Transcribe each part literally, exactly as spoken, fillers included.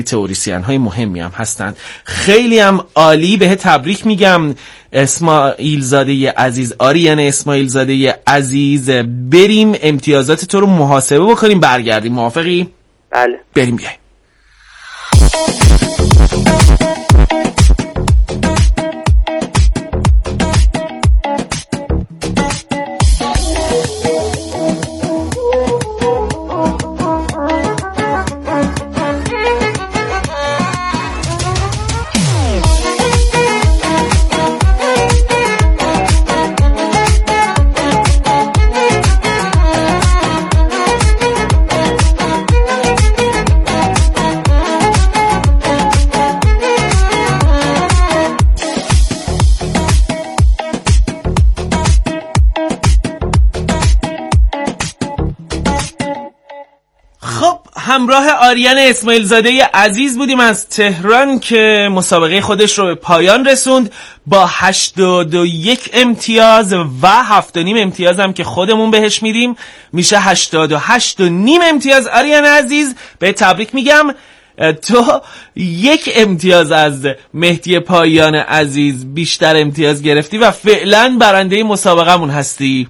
تئوریسین های مهمی هم هستند. خیلی هم عالی. به تبریک میگم اسماعیل زاده عزیز، آریان اسماعیل زاده عزیز. بریم امتیازات تو رو محاسبه بکنیم برگردیم. موافقی؟ بله بریم بیایم. همراه آریان اسماعیل زاده عزیز بودیم از تهران که مسابقه خودش رو به پایان رسوند با هشتاد و یک امتیاز و هفت و نیم امتیاز هم که خودمون بهش میدیم، میشه هشتاد و هشت و نیم امتیاز. آریان عزیز به تبریک میگم، تو یک امتیاز از مهدی پایان عزیز بیشتر امتیاز گرفتی و فعلا برنده مسابقه‌مون هستی.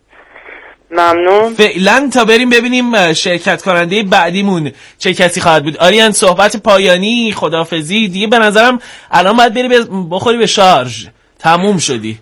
ممنون. فعلا تا بریم ببینیم شرکت کننده بعدیمون چه کسی خواهد بود. آریان صحبت پایانی، خداحافظی دیگه. به نظرم الان باید بری بخوری به شارژ، تموم شدی.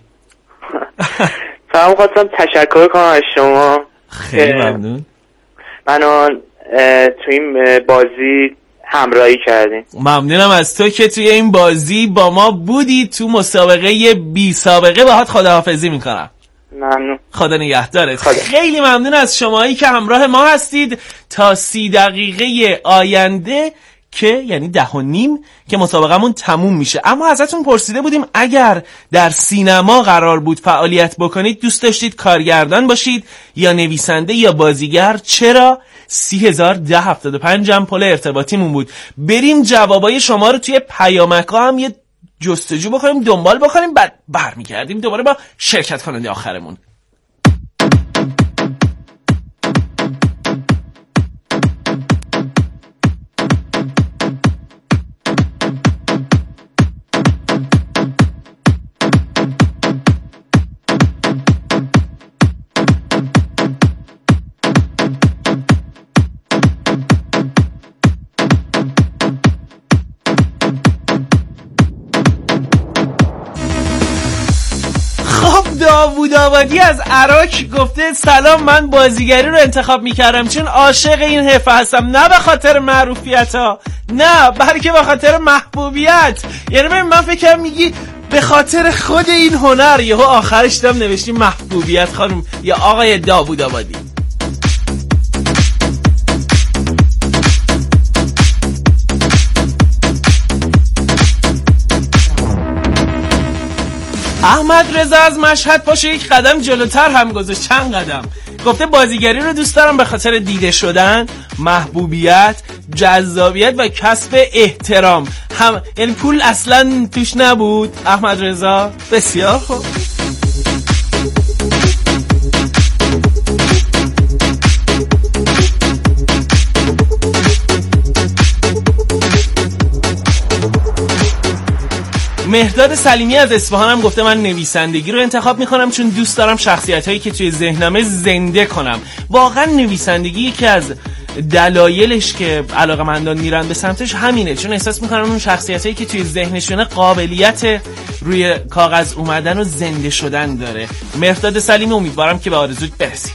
فهم خواستم تشکر کنم از شما، خیلی ممنون. منو تو این بازی همراهی کردین. ممنونم از تو که توی این بازی با ما بودی. تو مسابقه بی سابقه باهات خداحافظی میکنم. ممنون. خدا نگهدارت. خیلی ممنون از شمایی که همراه ما هستید تا سی دقیقه آینده که یعنی ده و نیم که مسابقمون تموم میشه. اما ازتون پرسیده بودیم اگر در سینما قرار بود فعالیت بکنید دوست داشتید کارگردان باشید یا نویسنده یا بازیگر؟ چرا؟ سی هزار ده هفتاد و پنج هم پل ارتباطیمون بود. بریم جوابای شما رو توی پیامک ها هم یه جستجو بکنیم، دنبال بکنیم، بعد برمیگردیم دوباره با شرکت کننده آخرمون. داوود آبادی از عراق گفته سلام، من بازیگری رو انتخاب میکردم چون عاشق این حرفه هستم، نه به خاطر معروفیت ها، نه بلکه به خاطر محبوبیت. یعنی من فکرم میگی به خاطر خود این هنر. یهو آخرش دم نوشتی محبوبیت. خانم یا آقای داوود آبادی، احمد رضا از مشهد باشه یک قدم جلوتر هم گذاشت، چند قدم. گفته بازیگری رو دوست دارم به خاطر دیده شدن، محبوبیت، جذابیت و کسب احترام. هم یعنی پول اصلا توش نبود. احمد رضا بسیار خوب. مهرداد سلیمی از اصفهان هم گفته من نویسندگی رو انتخاب میکنم چون دوست دارم شخصیت هایی که توی ذهنمه زنده کنم. واقعا نویسندگی یکی از دلایلش که علاقه‌مندان میرن به سمتش همینه، چون احساس میکنم اون شخصیت هایی که توی ذهنشونه قابلیت روی کاغذ اومدن و زنده شدن داره. مهرداد سلیمی، امیدوارم که به آرزوت برسی.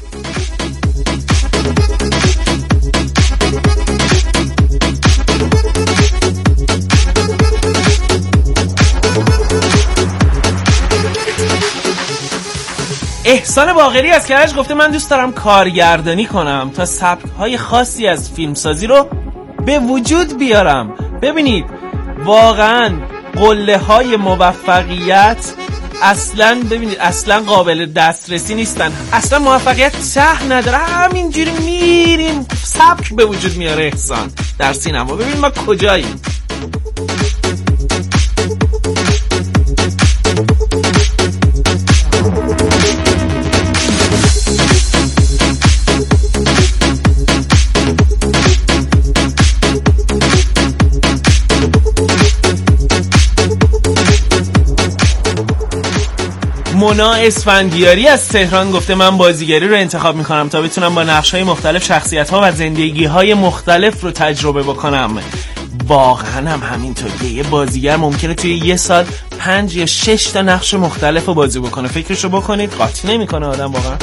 احسان باقری از کرج گفته من دوست دارم کارگردانی کنم تا سبک‌های خاصی از فیلمسازی رو به وجود بیارم. ببینید واقعاً قله‌های موفقیت اصلاً ببینید اصلاً قابل دسترسی نیستن، اصلاً موفقیت ته نداره، همینجوری میریم سبک به وجود میاره. احسان در سینما ببین ما کجاییم. مونا اسفندیاری از تهران گفته من بازیگری رو انتخاب میکنم تا بتونم با نقش‌های مختلف شخصیت‌ها و زندگی‌های مختلف رو تجربه بکنم. واقعا هم همینطوریه، یه بازیگر ممکنه توی یه سال پنج یا شش تا نقش مختلف رو بازی بکنه. فکرشو بکنید، قاطی نمیکنه آدم واقعا.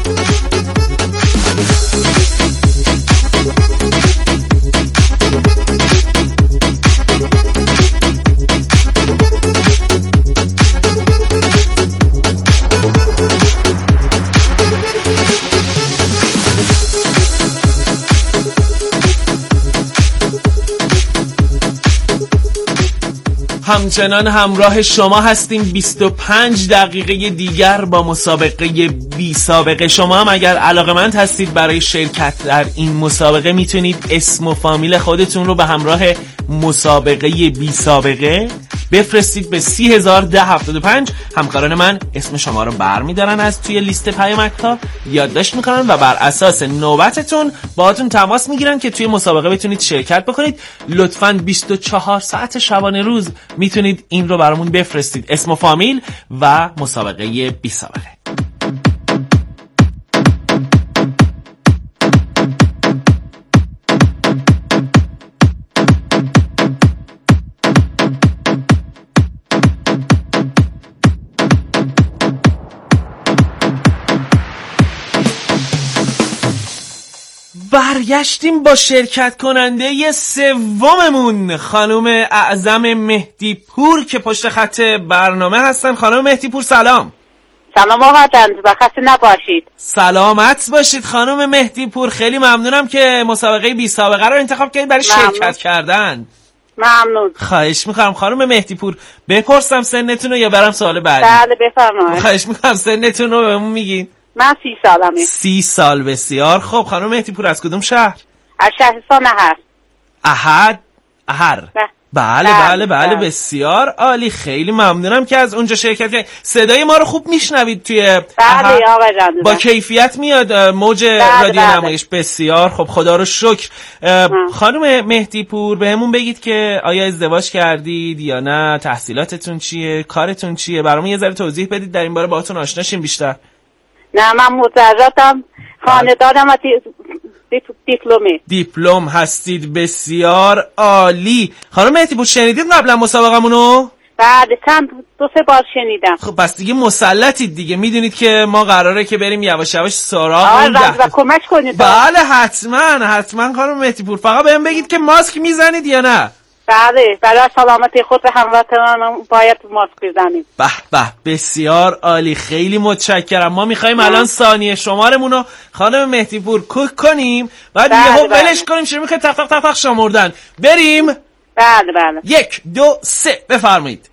همچنان همراه شما هستیم بیست و پنج دقیقه دیگر با مسابقه بی سابقه. شما هم اگر علاقه‌مند هستید برای شرکت در این مسابقه میتونید اسم و فامیل خودتون رو به همراه مسابقه بی سابقه بفرستید به سی هزار ده هفتاد و پنج. همکاران من اسم شما رو برمیدارن از توی لیست پیامک‌ها، یادداشت میکنن و بر اساس نوبتتون باهاتون تماس میگیرن که توی مسابقه بتونید شرکت بکنید. لطفاً بیست و چهار ساعت شبانه روز میتونید این رو برامون بفرستید، اسم و فامیل و مسابقه بی سابقه. برگشتیم با شرکت کننده سوممون، خانم اعظم مهدی پور که پشت خط برنامه هستن. خانم مهدی پور سلام. سلام آقا جان، خسته نباشید. سلامت باشید خانم مهدی پور. خیلی ممنونم که مسابقه بی سابقه رو انتخاب کردید برای ممنون. شرکت کردن. ممنون. خواهش میکنم خانم مهدی پور. بپرسم سنتون رو یا برم سوال بعدی؟ بله بفرمایید. خواهش میکنم سنتون رو بهمون میگین. من سی سالمه. سی سال، بسیار خب. خانم مهدی پور از کدوم شهر؟ از شهرستان احر. احد احر. بله بله بله بله بسیار عالی. خیلی ممنونم که از اونجا شرکت کردید. صدای ما رو خوب میشنوید توی بله آقا جان. با کیفیت میاد موج رادیو نمایش. بسیار خب، خدا رو شکر. خانم مهدی پور بهمون بگید که آیا ازدواج کردید یا نه؟ تحصیلاتتون چیه؟ کارتون چیه؟ برامون یه ذره توضیح بدید در این باره باهاتون آشنا شیم بیشتر. نه من متزوجم، خانه‌دارم، دیپلمی. دیپلم هستید، بسیار عالی. خانم مهدی پور شنیدید قبلا مسابقمونو؟ بله چند دو سه بار شنیدم. خب پس دیگه مسلطید دیگه، میدونید که ما قراره که بریم یواش یواش سراغ اون ده و کمک کنید. بله حتما حتما خانم مهدی پور. فقط بهم بگید که ماسک میزنید یا نه؟ بله برای سلامتی خود و هموطنان باید ماسک بزنیم. به به بسیار عالی، خیلی متشکرم. ما میخوایم الان ثانیه شمارمون رو خانم مهدی پور کوک کنیم، بعد یهو ولش کنیم شروع میکنیم تق تق تق تق شمردن. بریم. بله بله. یک دو سه بفرمایید.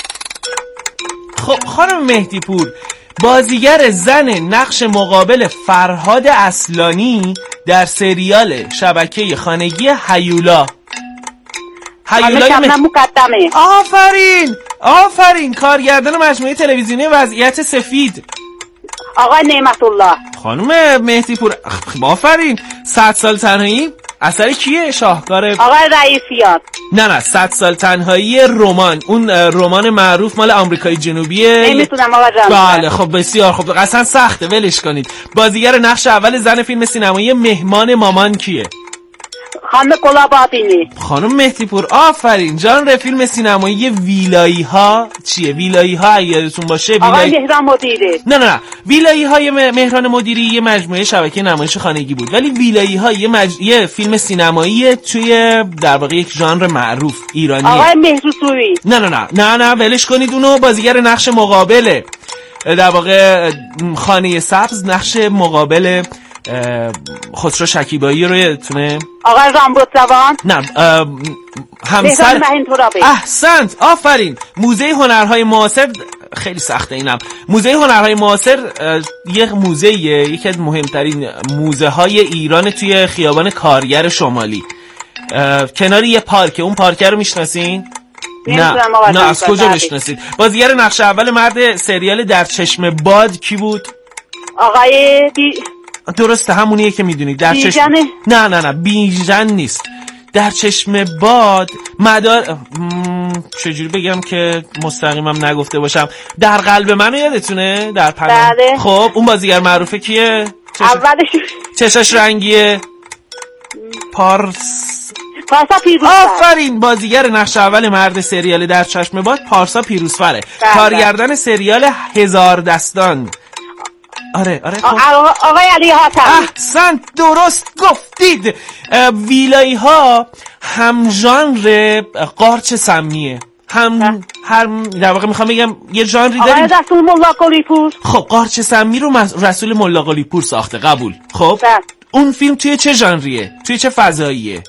خب خانم مهدی پور، بازیگر زن نقش مقابل فرهاد اصلانی در سریال شبکه خانگی هیولا. هیولای مه... مقدمه. آفرین آفرین کارگردان مجموعه تلویزیونی وضعیت سفید آقای نعمت الله. خانم مهدی پور آفرین. صد سال تنهایی اثر کیه؟ شاهکار آقای رئیسیات. نه نه صد سال تنهایی رمان، اون رمان معروف مال آمریکای جنوبیه. نمیتونم آقا جان. بله خب بسیار خب، اصلا سخته ولش کنید. بازیگر نقش اول زن فیلم سینمایی مهمان مامان کیه؟ خانم گلابادینی. خانم مهدی پور آفرین. ژانر فیلم سینمایی ویلایی ها چیه؟ ویلایی ها اگه یادتون باشه ویلای... آقای مهران مدیری. نه نه نه ویلایی های مهران مدیری یه مجموعه شبکه نمایش خانگی بود، ولی ویلایی ها یه, مج... یه فیلم سینمایی توی در واقع یک ژانر معروف ایرانیه. آقای مهرسوی. نه نه نه نه نه ولش کنید اونو. بازیگر نقش مقابله در واقع خانه سبز، نقش مقابل خسرو شکیبایی رو یادتونه؟ آقای رامبد زبان. نه همسر. احسنت آفرین. موزه هنرهای معاصر. خیلی سخته اینم. موزه هنرهای معاصر یک موزه یکی از مهمترین موزه های ایران توی خیابان کارگر شمالی کنار یه پارک. اون پارک رو میشناسین؟ نه نه از کجا بشناسید؟ بازیگر نقش اول مرد سریال در چشم باد کی بود؟ آقای دی... درسته همونیه که میدونید در چشم. نه نه نه بیژن نیست. در چشم باد مدار م... چجوری بگم که مستقیمم نگفته باشم، در قلب منو یادتونه؟ در پناه. بله. خب اون بازیگر معروفه کیه؟ چش... اولش چشاش رنگیه؟ پارس پارسا پیروزفر. آفرین، بازیگر نقش اول مرد سریال در چشم باد پارسا پیروزفره. بله. کارگردان سریال هزار دستان. آره آره خب. آقای علی حاتمی. احسنت، درست گفتید. ویلایی ها هم ژانر قارچ سمیه، هم هم در واقع میخوام بگم یه ژانری داریم. آقای رسول ملا قلی‌پور. خب قارچ سمی رو رسول ملا قلی‌پور ساخته، قبول. خب ده. اون فیلم توی چه ژانریه؟ توی چه فضاییه؟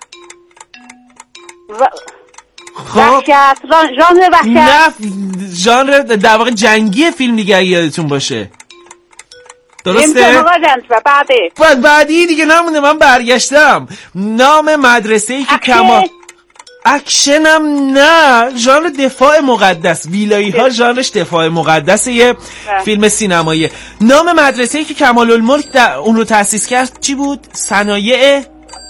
و... خب وحشت، ژانر وحشت. نه ژانر در واقع جنگی فیلم دیگه یادتون باشه. درسته؟ بعدی بعد بعدی دیگه نمونده، من برگشتم. نام مدرسه‌ای که کما اکشنم نه، ژانر دفاع مقدس. ویلایی ها ژانرش دفاع مقدس، یه نه. فیلم سینماییه. نام مدرسه‌ای که کمال الملک در اون رو تأسیس کرد چی بود؟ صنایع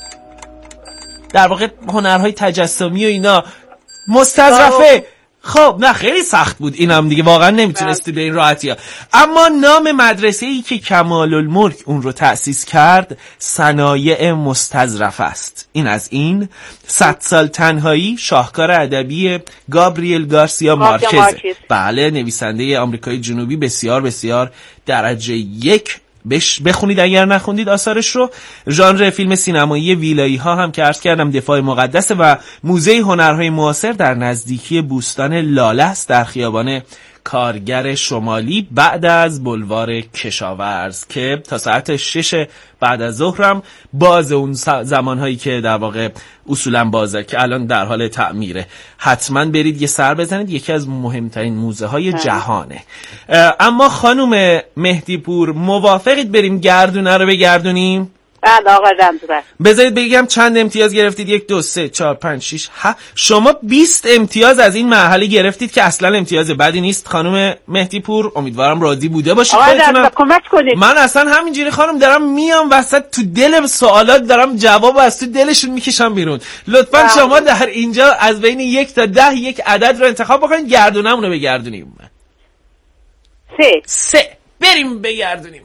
در واقع هنرهای تجسمی و اینا. مستظرفه. خب نه خیلی سخت بود اینم دیگه، واقعا نمیتونستی به این راحتی ها. اما نام مدرسه‌ای که کمال الملک اون رو تأسیس کرد صنایع مستظرف است. این از این. صد سال تنهایی شاهکار ادبی گابریل گارسیا مارکز. بله، نویسنده آمریکای جنوبی، بسیار بسیار درجه یک. بش بخونید اگر نخوندید آثارش رو. ژانر فیلم سینمایی ویلایی ها هم که عرض کردم دفاع مقدس و موزه هنرهای معاصر در نزدیکی بوستان لاله است، در خیابان کارگر شمالی بعد از بلوار کشاورز، که تا ساعت شش بعد از ظهرم باز، اون زمانهایی که در واقع اصولا بازه، که الان در حال تعمیره. حتما برید یه سر بزنید، یکی از مهمترین موزه های جهانه. اما خانم مهدی پور موافقید بریم گردونه رو بگردونیم؟ بله آقا جنبه. بذارید بگم چند امتیاز گرفتید. یک دو سه چهار پنج شیش هفت. شما بیست امتیاز از این مرحله گرفتید که اصلا امتیاز بدی نیست خانم مهدی پور. امیدوارم راضی بوده باشید. آقا جنبه کمک کنید. من اصلا همینجوری خانم دارم میام وسط تو دل سوالات، دارم جواب از تو دلشون میکشم بیرون. لطفا بله. شما در اینجا از بین یک تا ده یک عدد رو انتخاب بکنید، گردونمون رو بگردونیم. سه. سه. بریم بگردونیم.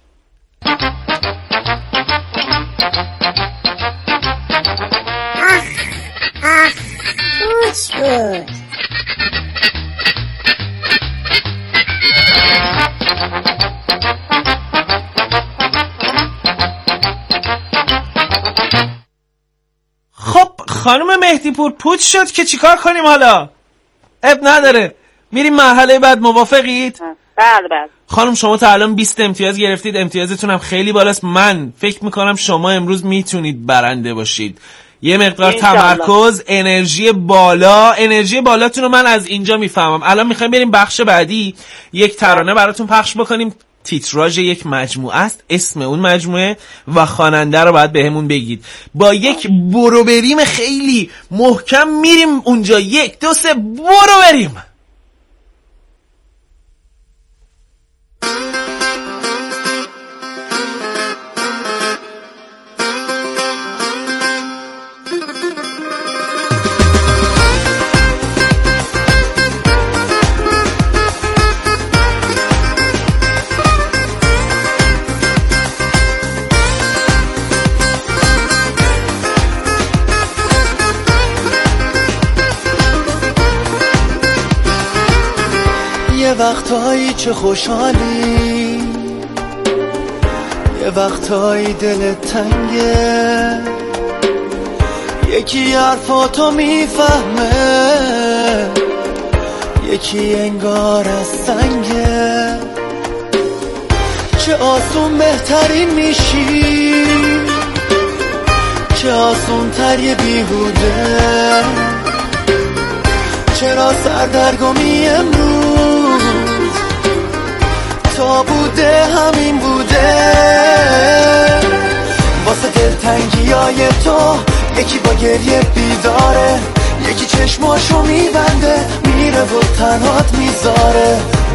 What's good? خب خانم مهدی پور پوچ شد که چیکار کنیم حالا؟ اب نداره، میریم مرحله بعد. موافقید؟ بله بله. خانم شما تا الان بیست امتیاز گرفتید، امتیازتون هم خیلی بالاست. من فکر میکنم شما امروز میتونید برنده باشید. یه مقدار تمرکز، انرژی بالا، انرژی بالاتون رو من از اینجا میفهمم. الان میخوایم بریم بخش بعدی، یک ترانه براتون پخش بکنیم. تیتراژ یک مجموعه است، اسم اون مجموعه و خواننده رو باید بهمون بگید. با یک برو بریم خیلی محکم میریم اونجا. یک دو سه برو بریم. یه وقتایی چه خوشحالی، یه وقتایی دلت تنگه، یکی حرفاتو میفهمه، یکی انگار از سنگه. چه آسون بهترین میشی، چه آسون تر یه بیهوده. چرا سردرگمی امروز تا بوده همین بوده. واسه دلتنگی های تو یکی با گریه بیداره، یکی چشماشو میبنده میره و تنهات میذاره.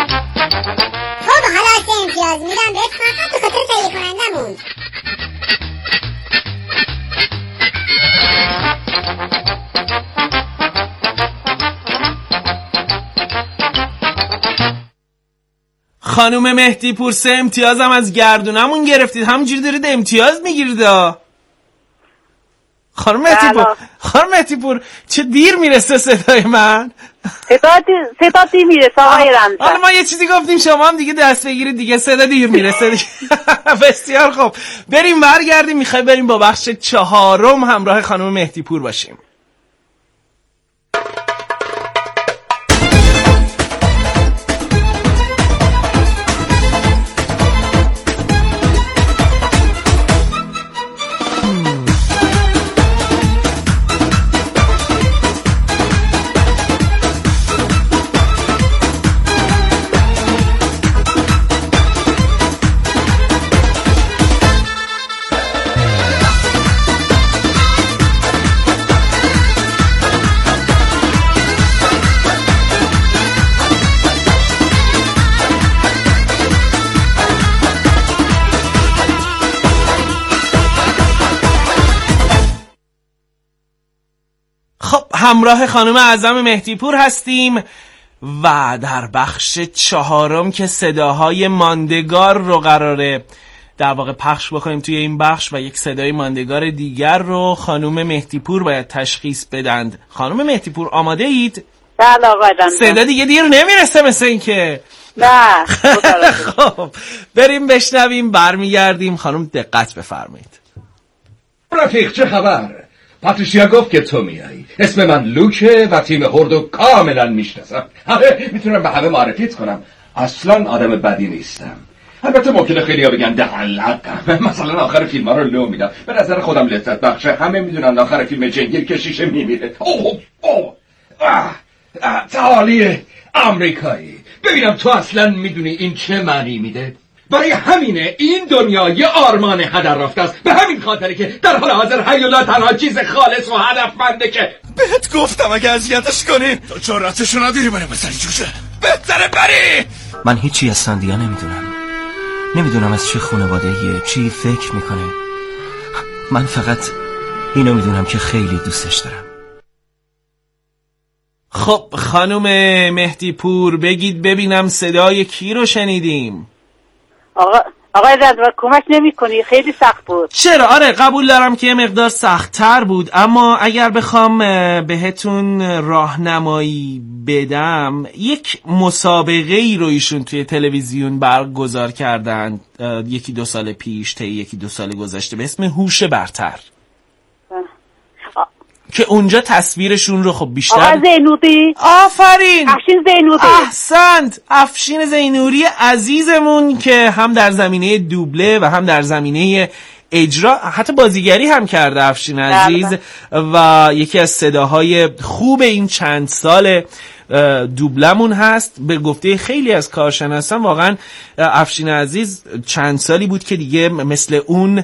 امتیاز میدم بهت فقط به خاطر تهیه کنندمون. خانوم مهدی پور سه امتیازم از گردونمون گرفتید، همونجوری دارید امتیاز میگیرید. خانم مهدی پور خانم مهدی پور چه دیر میرسه صدای من؟ صدا صدا دیر میرسه آقای رمزن. حالا ما یه چیزی گفتیم شما هم دیگه دست بگیرید دیگه، صدا دیر میرسه دیگه. بسیار خوب، بریم برگردیم. میخوایم بریم با بخش چهارم همراه خانم مهدی پور باشیم. همراه خانم اعظم مهدی پور هستیم و در بخش چهارم که صداهای ماندگار رو قراره در واقع پخش بکنیم توی این بخش و یک صدای ماندگار دیگر رو خانم مهدی پور باید تشخیص بدند. خانم مهدی پور آماده اید؟ بله آقای رمزن. صدا دیگه دیر نمیرسه مثل این که نه. خب بریم بشنویم، برمیگردیم. خانم دقت بفرمایید. رفیق چه خبر؟ پاتریشیا گفت که تو میایی. اسم من لوکه و تیم هردو کاملا میشناسم. آره میتونم به همه معرفیت کنم. اصلا آدم بدی نیستم. البته ممکنه خیلی ها بگن دهلقم، مثلا آخر فیلم ها رو لو میدم. به نظر خودم لذت بخشه. همه میدونن آخر فیلم جنگیر کشیشه میمیره. اوه اوه آه آه تعالی امریکایی. ببینم تو اصلا میدونی این چه معنی میده؟ برای همینه این دنیا یه آرمان هدر رفته است. به همین خاطره که در حال حاضر حیولا تنها چیز خالص و هدفمنده که بهت گفتم اگه اذیتش کنی تو جرأتشو نداری منو بزنی جوجه. بهتره بری. من هیچی از ساندیا نمیدونم. نمیدونم از چه خانواده‌ایه، چی فکر میکنه. من فقط اینو میدونم که خیلی دوستش دارم. خب خانم مهدی پور بگید ببینم صدای کی رو شنیدیم؟ آقا آقای رضا کمک نمی‌کنی؟ خیلی سخت بود. چرا؟ آره قبول دارم که یه مقدار سخت‌تر بود، اما اگر بخوام بهتون راهنمایی بدم، یک مسابقه ای رو ایشون توی تلویزیون برگزار کردن یکی دو سال پیش تا یکی دو سال گذشته به اسم هوش برتر آه. که اونجا تصویرشون رو خب بیشتر آقا زینوری. آفرین افشین زینوری. احسنت، افشین زینوری عزیزمون که هم در زمینه دوبله و هم در زمینه اجرا حتی بازیگری هم کرده افشین عزیز و یکی از صداهای خوب این چند سال دوبلمون هست. به گفته خیلی از کارشناسان واقعا افشین عزیز چند سالی بود که دیگه مثل اون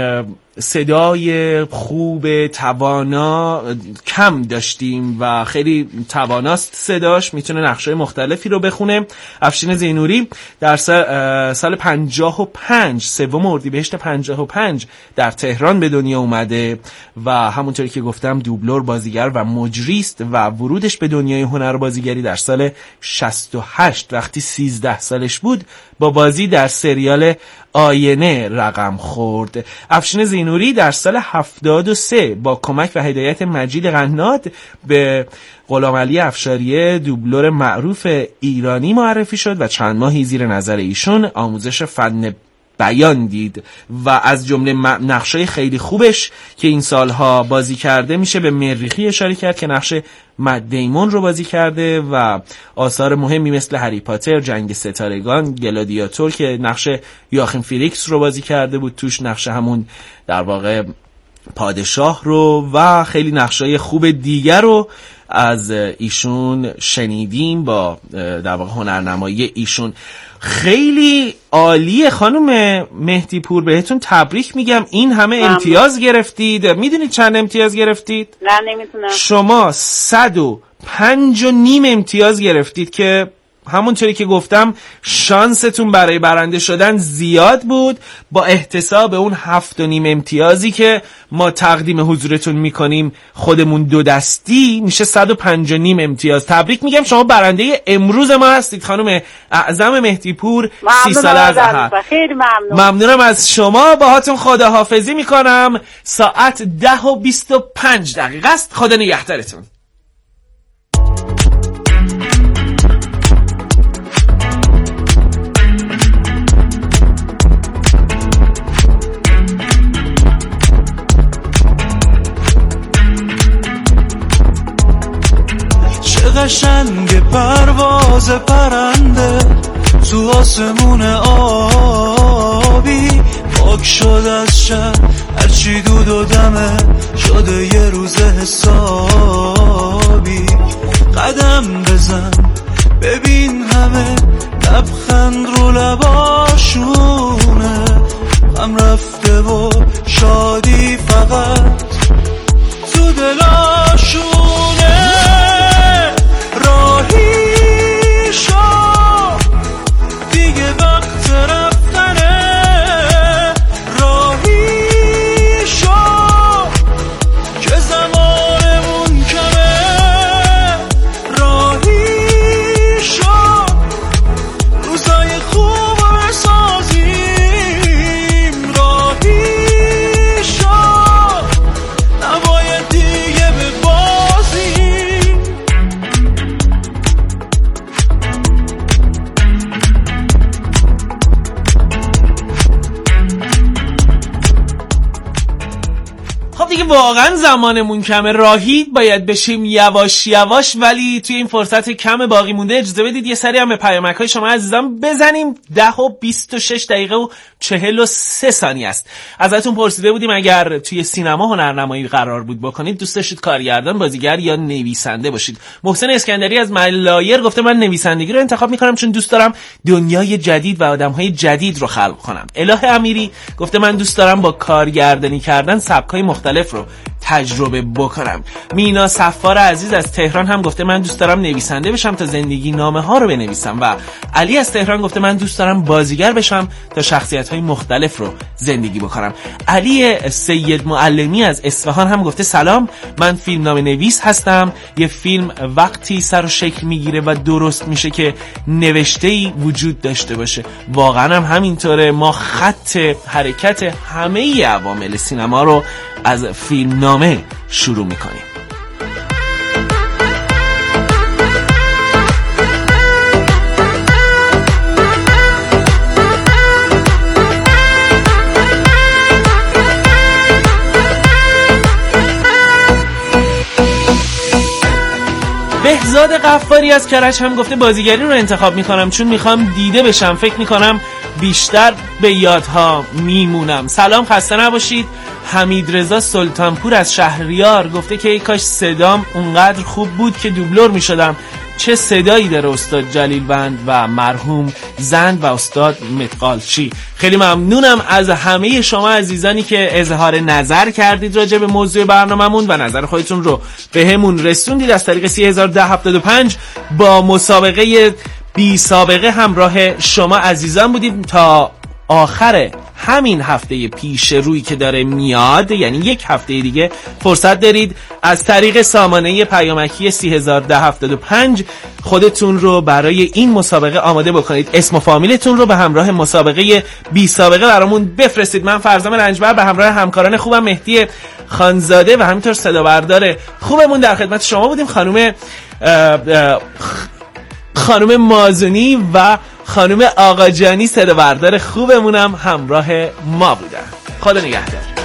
صدای خوب توانا کم داشتیم و خیلی تواناست صداش، میتونه نقشای مختلفی رو بخونه. افشین زینوری در سال پنجاه و پنج سوم اردیبهشت پنجاه و پنج در تهران به دنیا اومده و همونطوری که گفتم دوبلور، بازیگر و مجریست و ورودش به دنیای هنر بازیگری در سال شصت و هشت وقتی سیزده سالش بود با بازی در سریال آینه رقم خورد. افشین زینوری در سال هفتاد و سه با کمک و هدایت مجید قناد به غلامعلی افشاریه دوبلور معروف ایرانی معرفی شد و چند ماهی زیر نظر ایشون آموزش فن بیان دید و از جمله نقشای خیلی خوبش که این سالها بازی کرده میشه به مریخی اشاره کرد که نقش مت دیمون رو بازی کرده و آثار مهمی مثل هری پاتر، جنگ ستارگان، گلادیاتور که نقش یاخیم فیلیکس رو بازی کرده بود، توش نقش همون در واقع پادشاه رو و خیلی نقشای خوب دیگر رو از ایشون شنیدیم با در واقع هنرنمایی ایشون. خیلی عالیه خانم مهدی پور، بهتون تبریک میگم. این همه امتیاز گرفتید. میدونید چند امتیاز گرفتید؟ نه نمیتونم. شما صد و پنج و نیم امتیاز گرفتید که همونطوری که گفتم شانستون برای برنده شدن زیاد بود. با احتساب اون هفت و نیم امتیازی که ما تقدیم حضورتون میکنیم خودمون دو دستی میشه صد و پنج و نیم امتیاز. تبریک میگم، شما برنده امروز ما هستید خانم اعظم مهدی پور. سی ساله از احد. خیلی ممنون. ممنونم از شما. باهاتون خداحافظی میکنم. ساعت ده و بیست و پنج دقیقه است. خدا نگهدارتون. قشنگ پرواز پرنده تو آسمون آبی، پاک شد از شب هرچی دود و دمه شده یه روز حسابی. قدم بزن ببین همه لبخند رو لباشونه، غم رفته و شادی فقط تو دلاشونه. راهی شو دیگه وقت رفتنه، راهی شو که زمانمون کمه، راهی شو روزای خوب بسازیم، راهی شو نباید دیگه ببازیم. خب دیگه واقعا زمانمون کمه، راهی باید بشیم یواش یواش. ولی توی این فرصت کم باقی مونده اجازه بدید یه سری هم به پیامک‌های شما عزیزان بزنیم. ده و بیست و شش دقیقه و چهل و سه ثانیه است. ازتون پرسیده بودیم اگر توی سینما هنرنمایی قرار بود بکنید دوست داشتید کارگردان، بازیگر یا نویسنده باشید. محسن اسکندری از ملایر گفته من نویسندگی رو انتخاب میکنم چون دوست دارم دنیای جدید و آدم‌های جدید رو خلق کنم. اله امیری گفته من دوست دارم با کارگردانی کردن سبک‌های مختلف رو تجربه بکنم. مینا صفار عزیز از تهران هم گفته من دوست دارم نویسنده بشم تا زندگی نامه ها رو بنویسم. و علی از تهران گفته من دوست دارم بازیگر بشم تا شخصیت های مختلف رو زندگی بکنم. علی سید معلمی از اصفهان هم گفته سلام، من فیلمنامه نویس هستم. یه فیلم وقتی سر و شکل میگیره و درست میشه که نوشته‌ای وجود داشته باشه. واقعا هم همینطوره. ما خط حرکت همه عوامل سینما رو از فیلمنامه شروع میکنیم. بهزاد غفاری از کرج هم گفته بازیگری رو انتخاب میکنم چون میخوام دیده بشم، فکر میکنم بیشتر به یادها میمونم. سلام، خسته نباشید. حمید رضا سلطانپور از شهریار گفته که ای کاش صدام اونقدر خوب بود که دوبلور میشدم. چه صدایی داره استاد جلیلوند و مرحوم زند و استاد متقالچی. خیلی ممنونم از همه شما عزیزانی که اظهار نظر کردید راجع به موضوع برنامه‌مون و نظر خودتون رو به همون رسوندید از طریق سی هزار ده هفتاد و پنج. با مسابقه بی سابقه همراه شما عزیزان بودیم تا آخر همین هفته پیش روی که داره میاد، یعنی یک هفته دیگه فرصت دارید از طریق سامانه پیامکی سی هزار ده هفتاد و پنج خودتون رو برای این مسابقه آماده بکنید. اسم و فامیلتون رو به همراه مسابقه بی سابقه برامون بفرستید. من فرزام رنجبر به همراه همکاران خوبم مهدی خانزاده و همینطور صدا بردار خوبمون در خدمت شما بودیم. خانم خانم مازونی و خانم آقاجانی صدا بردار خوبمونم همراه ما بودن. خدا نگهدار.